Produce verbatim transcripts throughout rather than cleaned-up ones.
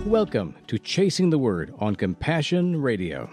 Welcome to Chasing the Word on Compassion Radio.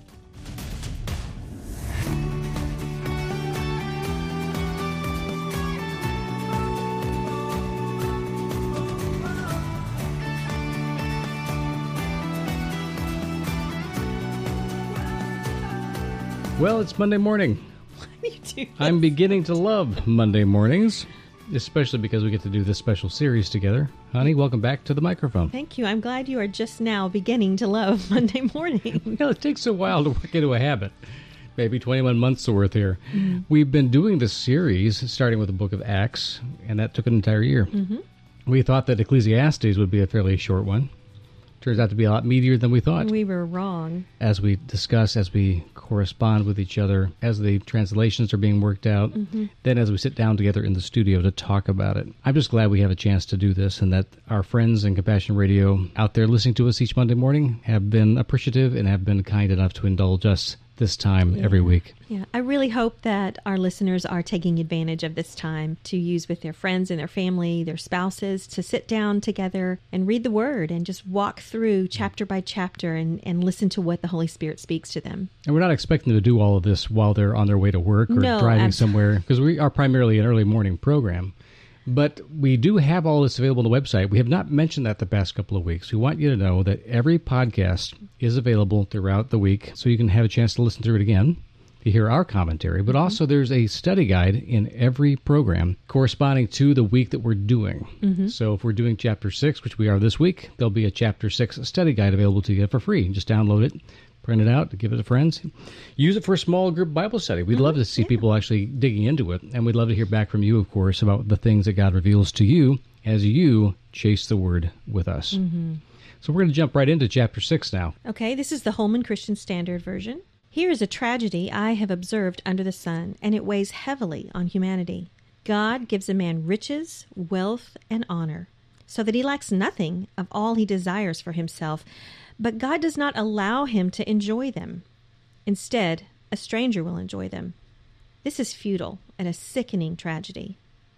Well, it's Monday morning. You do. I'm beginning to love Monday mornings, especially because we get to do this special series together. Honey, welcome back to the microphone. Thank you. I'm glad you are just now beginning to love Monday morning. Well, it takes a while to work into a habit. Maybe twenty-one months worth here. Mm-hmm. We've been doing this series, starting with the book of Acts, and that took an entire year. Mm-hmm. We thought that Ecclesiastes would be a fairly short one. Turns out to be a lot meatier than we thought. We were wrong. As we discuss, as we correspond with each other, as the translations are being worked out, mm-hmm. then as we sit down together in the studio to talk about it. I'm just glad we have a chance to do this and that our friends in Compassion Radio out there listening to us each Monday morning have been appreciative and have been kind enough to indulge us this time yeah. every week. Yeah, I really hope that our listeners are taking advantage of this time to use with their friends and their family, their spouses, to sit down together and read the Word and just walk through chapter by chapter and, and listen to what the Holy Spirit speaks to them. And we're not expecting them to do all of this while they're on their way to work or no, driving absolutely. somewhere, because we are primarily an early morning program. But we do have all this available on the website. We have not mentioned that the past couple of weeks. We want you to know that every podcast is available throughout the week, so you can have a chance to listen through it again, to hear our commentary. But mm-hmm. also there's a study guide in every program corresponding to the week that we're doing. Mm-hmm. So if we're doing Chapter six, which we are this week, there'll be a Chapter six study guide available to you for free. Just download it, print it out, give it to friends. Use it for a small group Bible study. We'd mm-hmm. love to see yeah. people actually digging into it. And we'd love to hear back from you, of course, about the things that God reveals to you as you chase the Word with us. Mm-hmm. So we're going to jump right into Chapter six now. Okay, this is the Holman Christian Standard Version. Here is a tragedy I have observed under the sun, and it weighs heavily on humanity. God gives a man riches, wealth, and honor, so that he lacks nothing of all he desires for himself, but God does not allow him to enjoy them. Instead, a stranger will enjoy them. This is futile and a sickening tragedy.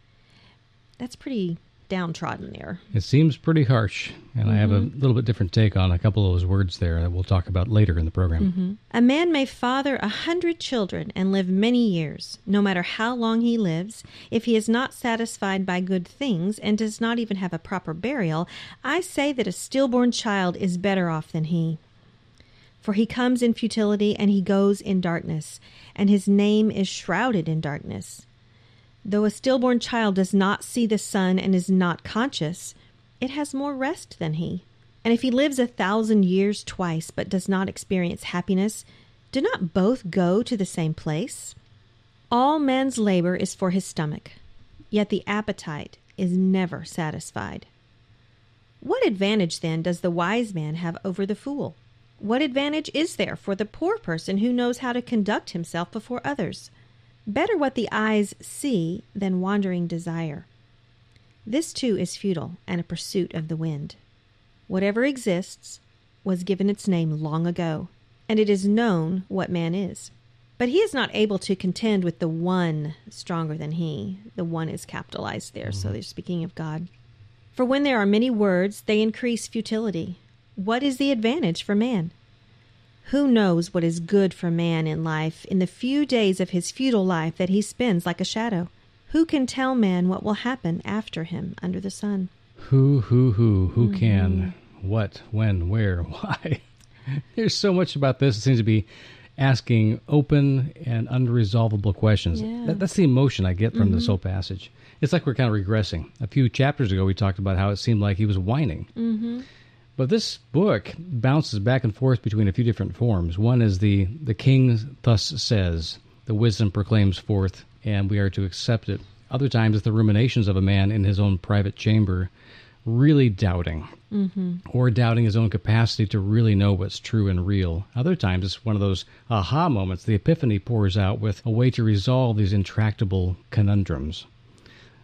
That's pretty downtrodden there. It seems pretty harsh, and mm-hmm. I have a little bit different take on a couple of those words there that we'll talk about later in the program. Mm-hmm. A man may father a hundred children and live many years, no matter how long he lives. If he is not satisfied by good things and does not even have a proper burial, I say that a stillborn child is better off than he. For he comes in futility and he goes in darkness, and his name is shrouded in darkness. Though a stillborn child does not see the sun and is not conscious, it has more rest than he. And if he lives a thousand years twice but does not experience happiness, do not both go to the same place? All man's labor is for his stomach, yet the appetite is never satisfied. What advantage then does the wise man have over the fool? What advantage is there for the poor person who knows how to conduct himself before others? Better what the eyes see than wandering desire. This too is futile and a pursuit of the wind. Whatever exists was given its name long ago, and it is known what man is. But he is not able to contend with the one stronger than he. The one is capitalized there, mm-hmm. so they're speaking of God. For when there are many words, they increase futility. What is the advantage for man? Who knows what is good for man in life in the few days of his futile life that he spends like a shadow? Who can tell man what will happen after him under the sun? Who, who, who, who mm-hmm. can, what, when, where, why? There's so much about this. It seems to be asking open and unresolvable questions. Yeah. That, that's the emotion I get from mm-hmm. this whole passage. It's like we're kind of regressing. A few chapters ago, we talked about how it seemed like he was whining. Mm-hmm. But this book bounces back and forth between a few different forms. One is the, the king thus says, the wisdom proclaims forth, and we are to accept it. Other times it's the ruminations of a man in his own private chamber, really doubting, mm-hmm. or doubting his own capacity to really know what's true and real. Other times it's one of those aha moments. The epiphany pours out with a way to resolve these intractable conundrums.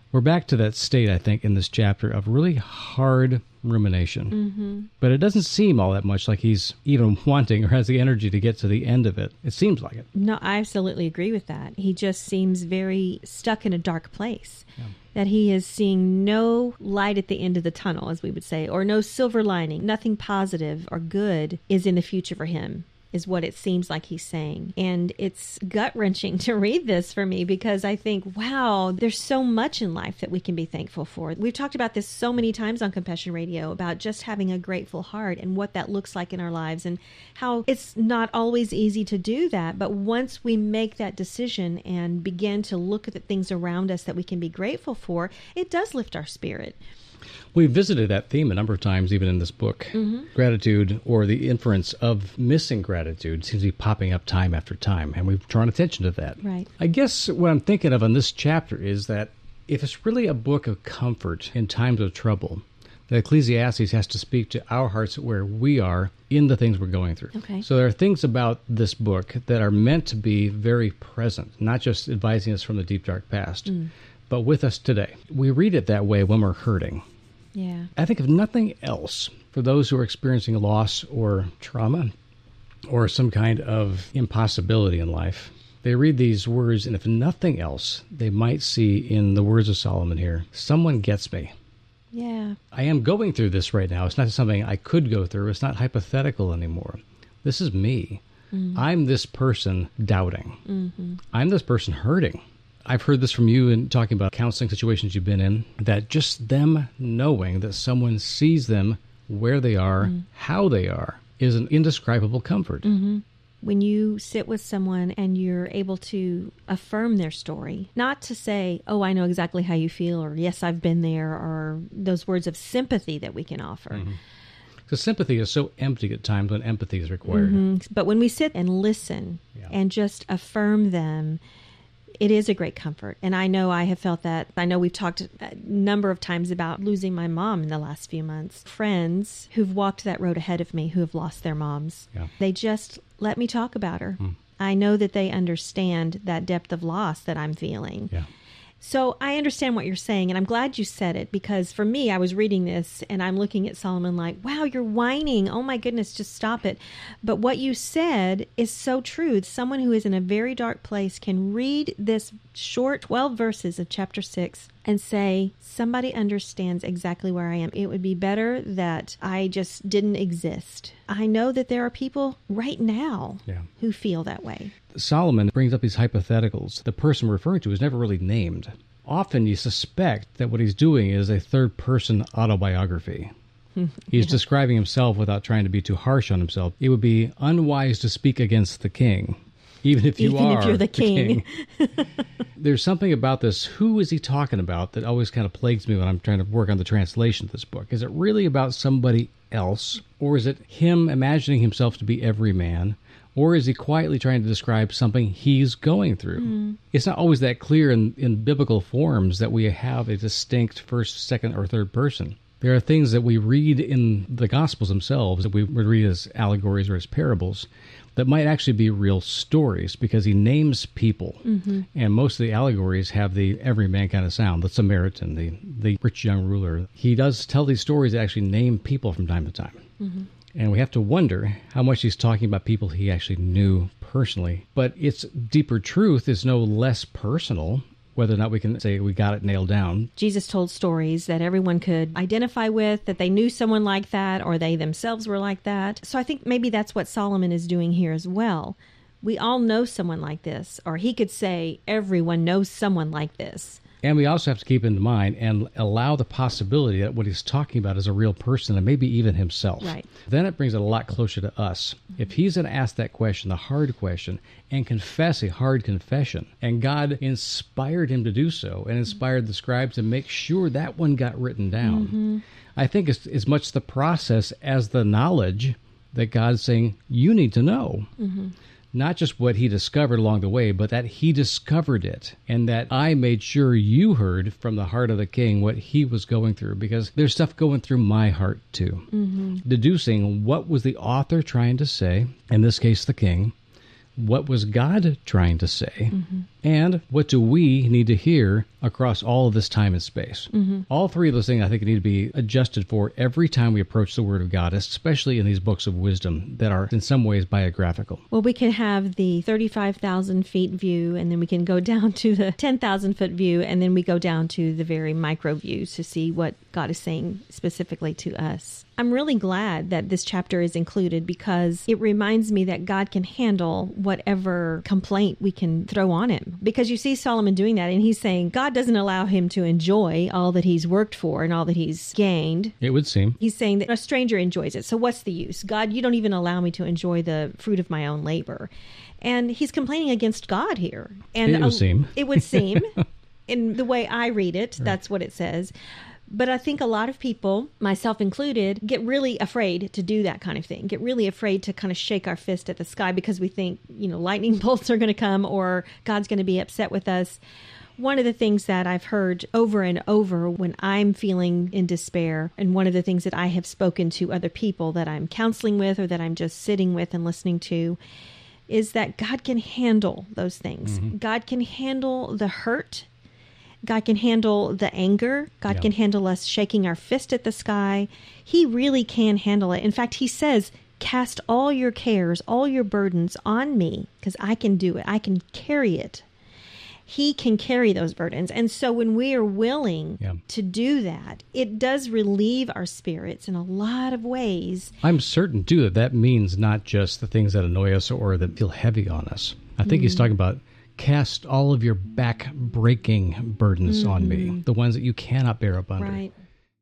We're back to that state, I think, in this chapter of really hard rumination. Mm-hmm. But it doesn't seem all that much like he's even wanting or has the energy to get to the end of it. It seems like it. No, I absolutely agree with that. He just seems very stuck in a dark place. Yeah. That he is seeing no light at the end of the tunnel, as we would say, or no silver lining. Nothing positive or good is in the future for him, is what it seems like he's saying. And it's gut-wrenching to read this for me because I think, wow, there's so much in life that we can be thankful for. We've talked about this so many times on Compassion Radio about just having a grateful heart and what that looks like in our lives and how it's not always easy to do that. But once we make that decision and begin to look at the things around us that we can be grateful for, it does lift our spirit. We visited that theme a number of times, even in this book. Mm-hmm. Gratitude, or the inference of missing gratitude, seems to be popping up time after time, and we've drawn attention to that. Right. I guess what I'm thinking of in this chapter is that if it's really a book of comfort in times of trouble, that Ecclesiastes has to speak to our hearts where we are in the things we're going through. Okay. So there are things about this book that are meant to be very present, not just advising us from the deep, dark past, mm. but with us today. We read it that way when we're hurting. Yeah. I think if nothing else, for those who are experiencing loss or trauma or some kind of impossibility in life, they read these words, and if nothing else, they might see in the words of Solomon here, someone gets me. Yeah. I am going through this right now. It's not something I could go through. It's not hypothetical anymore. This is me. Mm-hmm. I'm this person doubting. Mm-hmm. I'm this person hurting. I've heard this from you in talking about counseling situations you've been in, that just them knowing that someone sees them where they are, mm-hmm. how they are, is an indescribable comfort. Mm-hmm. When you sit with someone and you're able to affirm their story, not to say, oh, I know exactly how you feel, or yes, I've been there, or those words of sympathy that we can offer. Mm-hmm. Because sympathy is so empty at times when empathy is required. Mm-hmm. But when we sit and listen yeah. and just affirm them, it is a great comfort. And I know I have felt that. I know we've talked a number of times about losing my mom in the last few months. Friends who've walked that road ahead of me who have lost their moms. Yeah. They just let me talk about her. Mm. I know that they understand that depth of loss that I'm feeling. Yeah. So I understand what you're saying, and I'm glad you said it, because for me, I was reading this, and I'm looking at Solomon like, wow, you're whining. Oh, my goodness, just stop it. But what you said is so true. Someone who is in a very dark place can read this short twelve verses of chapter six and say, somebody understands exactly where I am. It would be better that I just didn't exist. I know that there are people right now yeah. who feel that way. Solomon brings up these hypotheticals. The person we're referring to is never really named. Often you suspect that what he's doing is a third-person autobiography. He's yeah. describing himself without trying to be too harsh on himself. It would be unwise to speak against the king, even if you even are if you're the king. The king. There's something about this, who is he talking about, that always kind of plagues me when I'm trying to work on the translation of this book. Is it really about somebody else, or is it him imagining himself to be every man? Or is he quietly trying to describe something he's going through? Mm. It's not always that clear in, in biblical forms that we have a distinct first, second, or third person. There are things that we read in the Gospels themselves that we would read as allegories or as parables that might actually be real stories, because he names people. Mm-hmm. And most of the allegories have the everyman kind of sound, the Samaritan, the, the rich young ruler. He does tell these stories that actually name people from time to time. Mm-hmm. And we have to wonder how much he's talking about people he actually knew personally. But its deeper truth is no less personal, whether or not we can say we got it nailed down. Jesus told stories that everyone could identify with, that they knew someone like that, or they themselves were like that. So I think maybe that's what Solomon is doing here as well. We all know someone like this, or he could say everyone knows someone like this. And we also have to keep in mind and allow the possibility that what he's talking about is a real person, and maybe even himself. Right. Then it brings it a lot closer to us. Mm-hmm. If he's going to ask that question, the hard question, and confess a hard confession, and God inspired him to do so, and inspired mm-hmm. the scribes to make sure that one got written down, mm-hmm. I think it's as much the process as the knowledge that God's saying, you need to know. Mm-hmm. Not just what he discovered along the way, but that he discovered it, and that I made sure you heard from the heart of the king what he was going through, because there's stuff going through my heart too. Mm-hmm. Deducing what was the author trying to say, in this case the king, what was God trying to say, mm-hmm. And what do we need to hear across all of this time and space? Mm-hmm. All three of those things I think need to be adjusted for every time we approach the Word of God, especially in these books of wisdom that are in some ways biographical. Well, we can have the thirty-five thousand feet view, and then we can go down to the ten thousand foot view, and then we go down to the very micro views to see what God is saying specifically to us. I'm really glad that this chapter is included because it reminds me that God can handle whatever complaint we can throw on him. Because you see Solomon doing that, and he's saying God doesn't allow him to enjoy all that he's worked for and all that he's gained. It would seem. He's saying that a stranger enjoys it. So what's the use? God, you don't even allow me to enjoy the fruit of my own labor. And he's complaining against God here. And it would seem. It would seem. In the way I read it, right. That's what it says. But I think a lot of people, myself included, get really afraid to do that kind of thing, get really afraid to kind of shake our fist at the sky because we think, you know, lightning bolts are going to come or God's going to be upset with us. One of the things that I've heard over and over when I'm feeling in despair, and one of the things that I have spoken to other people that I'm counseling with or that I'm just sitting with and listening to, is that God can handle those things. Mm-hmm. God can handle the hurt. God can handle the anger. God yeah. can handle us shaking our fist at the sky. He really can handle it. In fact, he says, cast all your cares, all your burdens on me, because I can do it. I can carry it. He can carry those burdens. And so when we are willing yeah. to do that, it does relieve our spirits in a lot of ways. I'm certain, too, that that means not just the things that annoy us or that feel heavy on us. I think mm-hmm. he's talking about cast all of your back-breaking burdens mm-hmm. on me, the ones that you cannot bear up under. Right.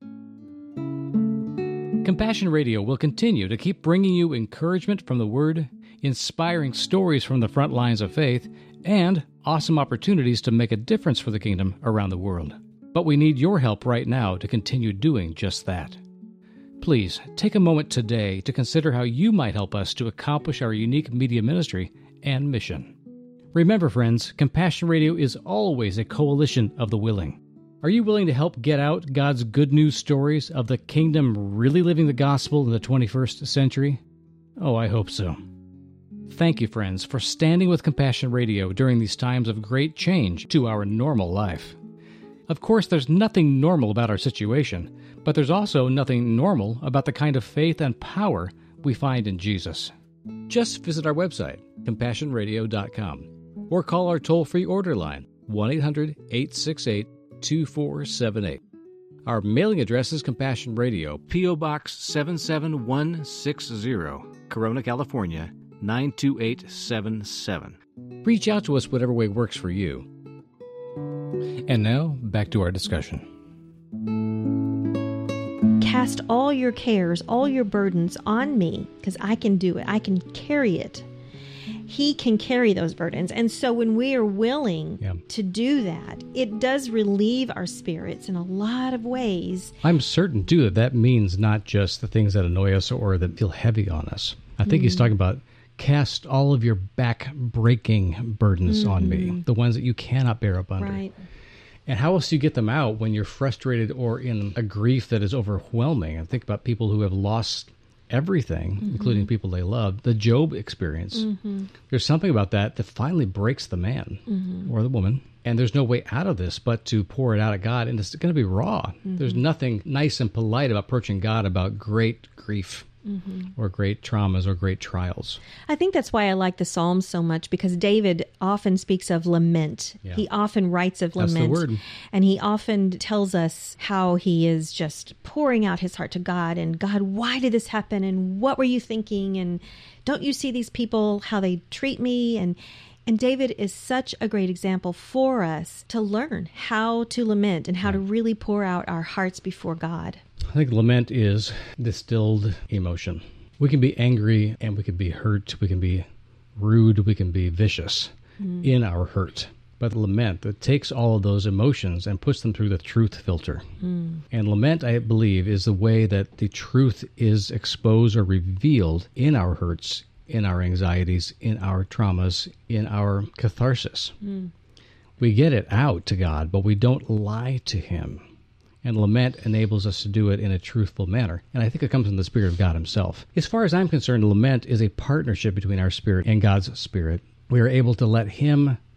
Compassion Radio will continue to keep bringing you encouragement from the Word, inspiring stories from the front lines of faith, and awesome opportunities to make a difference for the kingdom around the world. But we need your help right now to continue doing just that. Please take a moment today to consider how you might help us to accomplish our unique media ministry and mission. Remember, friends, Compassion Radio is always a coalition of the willing. Are you willing to help get out God's good news stories of the kingdom really living the gospel in the twenty-first century? Oh, I hope so. Thank you, friends, for standing with Compassion Radio during these times of great change to our normal life. Of course, there's nothing normal about our situation, but there's also nothing normal about the kind of faith and power we find in Jesus. Just visit our website, compassion radio dot com. Or call our toll-free order line, one eight hundred eight six eight two four seven eight. Our mailing address is Compassion Radio, P O. Box seven seven one six zero, Corona, California, nine two eight seven seven. Reach out to us whatever way works for you. And now, back to our discussion. Cast all your cares, all your burdens on me, because I can do it. I can carry it. He can carry those burdens. And so when we are willing yeah. to do that, it does relieve our spirits in a lot of ways. I'm certain, too, that that means not just the things that annoy us or that feel heavy on us. I think mm-hmm. he's talking about cast all of your back-breaking burdens mm-hmm. on me, the ones that you cannot bear up under. Right. And how else do you get them out when you're frustrated or in a grief that is overwhelming? I think about people who have lost everything, mm-hmm. including people they loved, the Job experience. Mm-hmm. There's something about that that finally breaks the man mm-hmm. or the woman. And there's no way out of this but to pour it out at God. And it's going to be raw. Mm-hmm. There's nothing nice and polite about approaching God about great grief. Mm-hmm. or great traumas or great trials. I think that's why I like the Psalms so much, because David often speaks of lament. Yeah. He often writes of lament. That's the word. And he often tells us how he is just pouring out his heart to God. And God, why did this happen? And what were you thinking? And don't you see these people, how they treat me? And And David is such a great example for us to learn how to lament and how to really pour out our hearts before God. I think lament is distilled emotion. We can be angry and we can be hurt. We can be rude. We can be vicious mm. in our hurt. But lament that takes all of those emotions and puts them through the truth filter. Mm. And lament, I believe, is the way that the truth is exposed or revealed in our hurts, in our anxieties, in our traumas, in our catharsis. Mm. We get it out to God, but we don't lie to Him. And lament enables us to do it in a truthful manner. And I think it comes from the Spirit of God Himself. As far as I'm concerned, lament is a partnership between our spirit and God's Spirit. We are able to let Him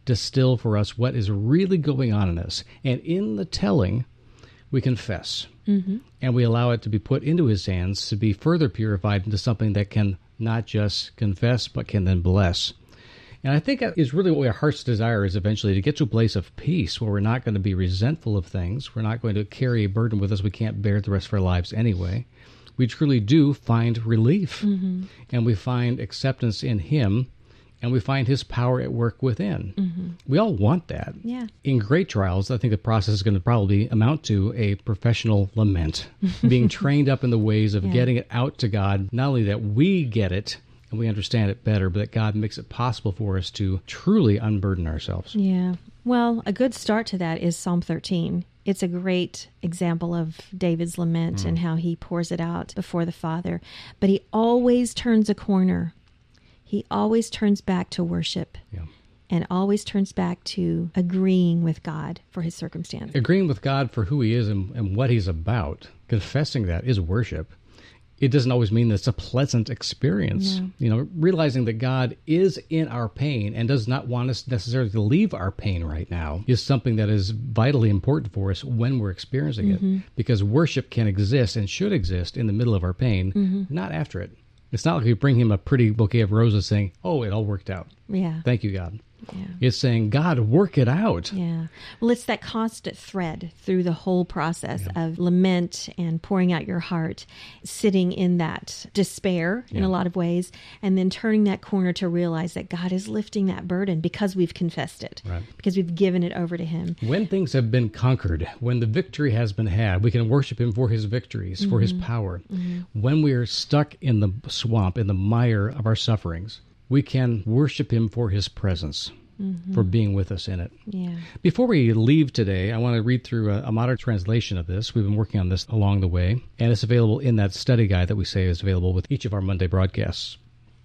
distill for us what is really going on in us. And in the telling, we confess. Mm-hmm. And we allow it to be put into his hands to be further purified into something that can not just confess, but can then bless. And I think that is really what our heart's desire is eventually, to get to a place of peace where we're not going to be resentful of things. We're not going to carry a burden with us we can't bear the rest of our lives anyway. We truly do find relief, mm-hmm. and we find acceptance in him, and we find his power at work within. Mm-hmm. We all want that. Yeah. In great trials, I think the process is going to probably amount to a professional lament, being trained up in the ways of yeah. getting it out to God, not only that we get it, and we understand it better, but that God makes it possible for us to truly unburden ourselves. Yeah. Well, a good start to that is Psalm thirteen. It's a great example of David's lament mm. and how he pours it out before the Father. But he always turns a corner. He always turns back to worship. Yeah. And always turns back to agreeing with God for his circumstance. Agreeing with God for who he is and, and what he's about. Confessing that is worship. It doesn't always mean that it's a pleasant experience. Yeah. You know, realizing that God is in our pain and does not want us necessarily to leave our pain right now is something that is vitally important for us when we're experiencing mm-hmm. it. Because worship can exist and should exist in the middle of our pain, mm-hmm. not after it. It's not like we bring him a pretty bouquet of roses saying, oh, it all worked out. Yeah. Thank you, God. Yeah. It's saying, God, work it out. Yeah. Well, it's that constant thread through the whole process yeah. of lament and pouring out your heart, sitting in that despair yeah. in a lot of ways, and then turning that corner to realize that God is lifting that burden because we've confessed it, right. because we've given it over to him. When things have been conquered, when the victory has been had, we can worship him for his victories, mm-hmm. for his power. Mm-hmm. When we are stuck in the swamp, in the mire of our sufferings, we can worship him for his presence, mm-hmm. for being with us in it. Yeah. Before we leave today, I want to read through a, a modern translation of this. We've been working on this along the way, and it's available in that study guide that we say is available with each of our Monday broadcasts.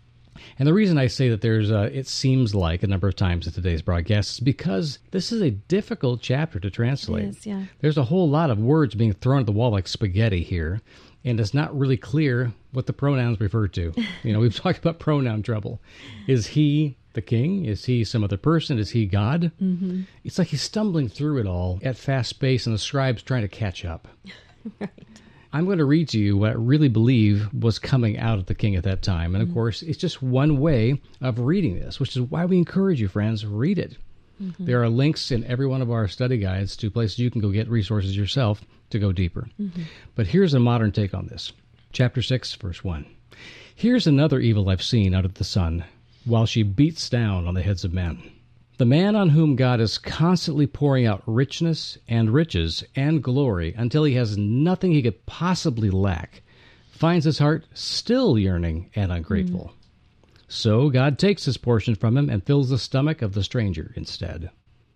And the reason I say that there's, uh, it seems like a number of times in today's broadcast is because this is a difficult chapter to translate. It is, yeah. There's a whole lot of words being thrown at the wall like spaghetti here. And it's not really clear what the pronouns refer to. You know, we've talked about pronoun trouble. Is he the king? Is he some other person? Is he God? Mm-hmm. It's like he's stumbling through it all at fast pace, and the scribe's trying to catch up. Right. I'm going to read to you what I really believe was coming out of the king at that time. And, of mm-hmm. course, it's just one way of reading this, which is why we encourage you, friends, read it. Mm-hmm. There are links in every one of our study guides to places you can go get resources yourself to go deeper. Mm-hmm. But here's a modern take on this. Chapter six, verse one. Here's another evil I've seen out of the sun, while she beats down on the heads of men. The man on whom God is constantly pouring out richness and riches and glory until he has nothing he could possibly lack, finds his heart still yearning and ungrateful. Mm. So God takes his portion from him and fills the stomach of the stranger instead.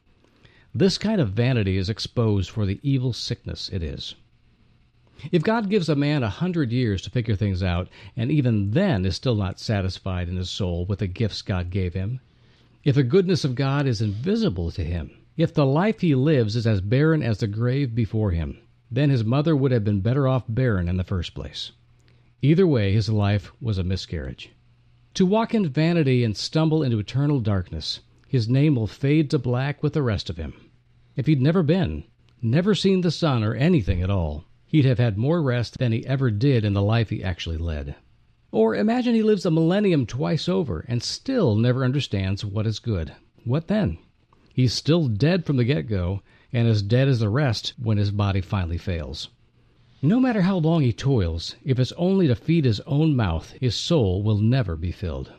This kind of vanity is exposed for the evil sickness it is. If God gives a man a hundred years to figure things out, and even then is still not satisfied in his soul with the gifts God gave him, if the goodness of God is invisible to him, if the life he lives is as barren as the grave before him, then his mother would have been better off barren in the first place. Either way, his life was a miscarriage. To walk in vanity and stumble into eternal darkness, his name will fade to black with the rest of him. If he'd never been, never seen the sun or anything at all, he'd have had more rest than he ever did in the life he actually led. Or imagine he lives a millennium twice over and still never understands what is good. What then? He's still dead from the get-go, and as dead as the rest when his body finally fails. No matter how long he toils, if it's only to feed his own mouth, his soul will never be filled.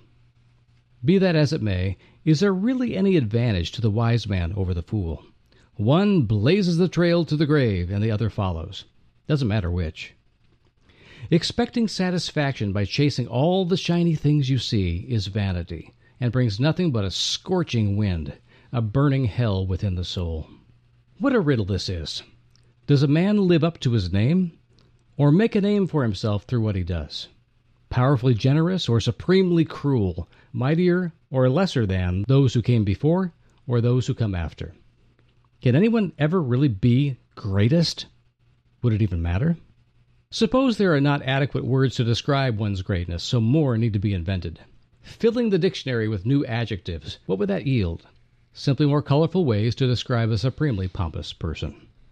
Be that as it may, is there really any advantage to the wise man over the fool? One blazes the trail to the grave, and the other follows. Doesn't matter which. Expecting satisfaction by chasing all the shiny things you see is vanity, and brings nothing but a scorching wind, a burning hell within the soul. What a riddle this is. Does a man live up to his name, or make a name for himself through what he does? Powerfully generous or supremely cruel, mightier or lesser than those who came before or those who come after? Can anyone ever really be greatest? Would it even matter? Suppose there are not adequate words to describe one's greatness, so more need to be invented. Filling the dictionary with new adjectives, what would that yield? simply more colorful ways to describe a supremely pompous person.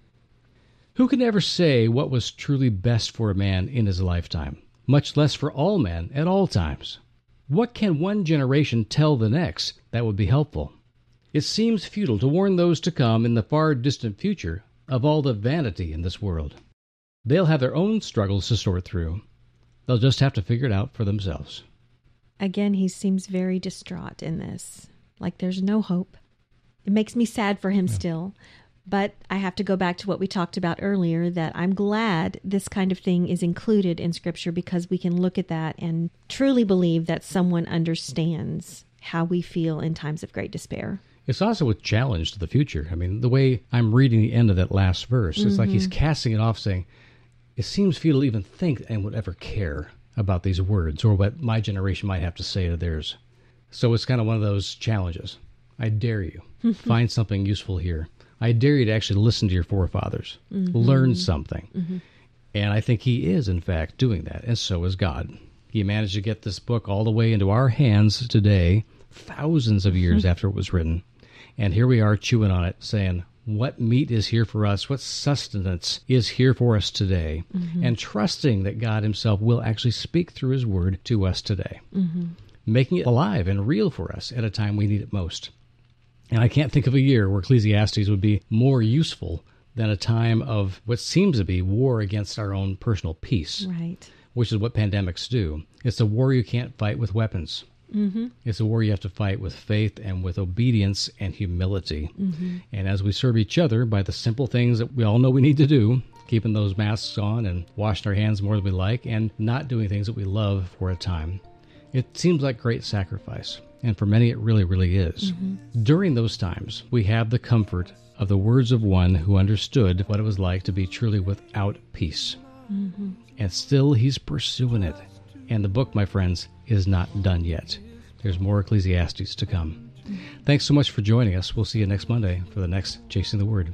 Who can ever say what was truly best for a man in his lifetime, much less for all men at all times? What can one generation tell the next that would be helpful? It seems futile to warn those to come in the far distant future of all the vanity in this world. They'll have their own struggles to sort through. They'll just have to figure it out for themselves. Again, he seems very distraught in this, like there's no hope. It makes me sad for him yeah. still, but I have to go back to what we talked about earlier, that I'm glad this kind of thing is included in Scripture because we can look at that and truly believe that someone understands how we feel in times of great despair. It's also a challenge to the future. I mean, the way I'm reading the end of that last verse, it's mm-hmm. like he's casting it off saying, it seems futile to even think anyone would ever care about these words or what my generation might have to say to theirs. So it's kind of one of those challenges. I dare you. Find something useful here. I dare you to actually listen to your forefathers. Mm-hmm. Learn something. Mm-hmm. And I think he is, in fact, doing that. And so is God. He managed to get this book all the way into our hands today, thousands of years mm-hmm. after it was written. And here we are chewing on it, saying, what meat is here for us, what sustenance is here for us today, mm-hmm. and trusting that God himself will actually speak through his word to us today, mm-hmm. making it alive and real for us at a time we need it most. And I can't think of a year where Ecclesiastes would be more useful than a time of what seems to be war against our own personal peace, right? Which is what pandemics do. It's a war you can't fight with weapons. Mm-hmm. It's a war you have to fight with faith and with obedience and humility. Mm-hmm. And as we serve each other by the simple things that we all know we need to do, keeping those masks on and washing our hands more than we like, and not doing things that we love for a time, it seems like great sacrifice. And for many, it really, really is. Mm-hmm. During those times, we have the comfort of the words of one who understood what it was like to be truly without peace. Mm-hmm. And still, he's pursuing it. And the book, my friends, is not done yet. There's more Ecclesiastes to come. Mm-hmm. Thanks so much for joining us. We'll see you next Monday for the next Chasing the Word.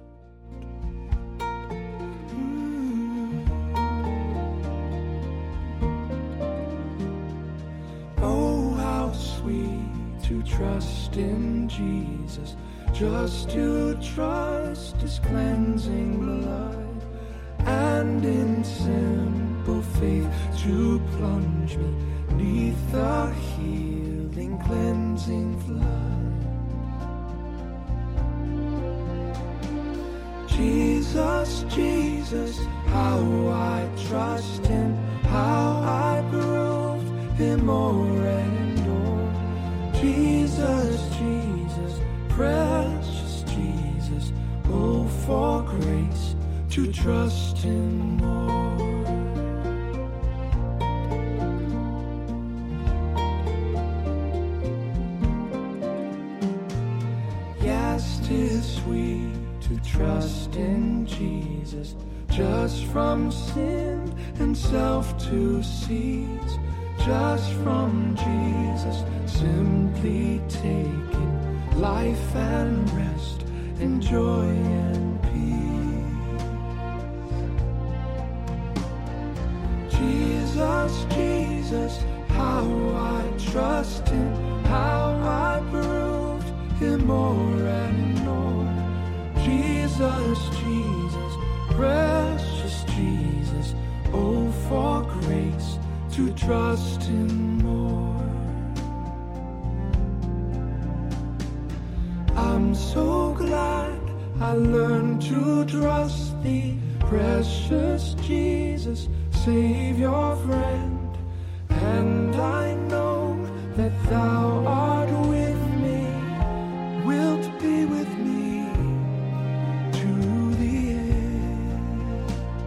Trust in Jesus, just to trust his cleansing blood, and in simple faith to plunge me neath the healing cleansing flood. Jesus, Jesus, how I trust him, how I proved him o'er and o'er. Jesus, Jesus, precious Jesus, oh, for grace to trust him more. Yes, 'tis sweet to trust in Jesus, just from sin and self to cease. Just from Jesus, simply taking life and rest and joy and peace. Jesus, Jesus, how I trust him, how I proved him o'er and o'er. Jesus, Jesus, precious Jesus, oh, for grace to trust him more. I'm so glad I learned to trust thee, precious Jesus, Savior, friend. And I know that thou art with me, wilt be with me to the end.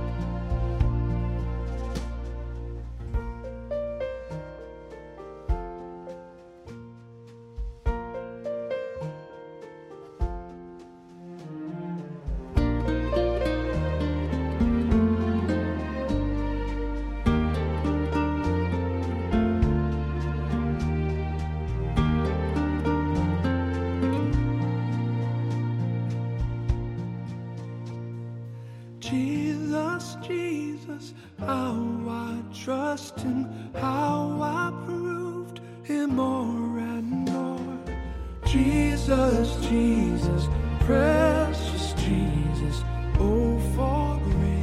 Jesus, Jesus, how I trust him, how I proved him o'er and o'er. Jesus, Jesus, precious Jesus, oh, for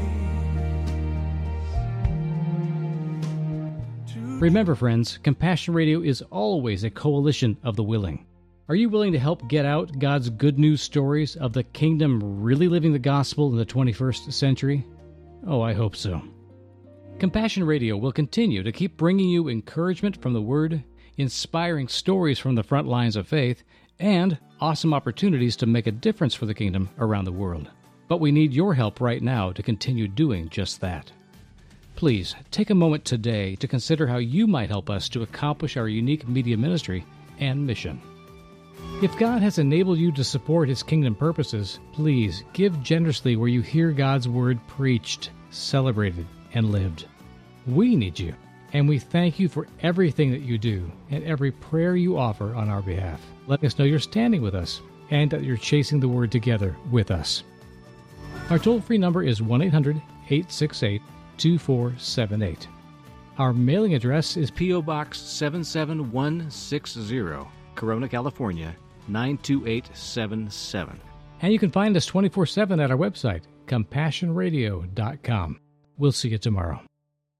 grace. Remember, friends, Compassion Radio is always a coalition of the willing. Are you willing to help get out God's good news stories of the kingdom really living the gospel in the twenty-first century? Oh, I hope so. Compassion Radio will continue to keep bringing you encouragement from the Word, inspiring stories from the front lines of faith, and awesome opportunities to make a difference for the kingdom around the world. But we need your help right now to continue doing just that. Please take a moment today to consider how you might help us to accomplish our unique media ministry and mission. If God has enabled you to support His kingdom purposes, please give generously where you hear God's word preached, celebrated, and lived. We need you, and we thank you for everything that you do and every prayer you offer on our behalf. Let us know you're standing with us and that you're chasing the word together with us. Our toll-free number is one eight hundred, eight six eight, two four seven eight. Our mailing address is P O. Box seven seven one six zero, Corona, California, nine two eight seven seven. And you can find us twenty-four seven at our website, compassion radio dot com. We'll see you tomorrow.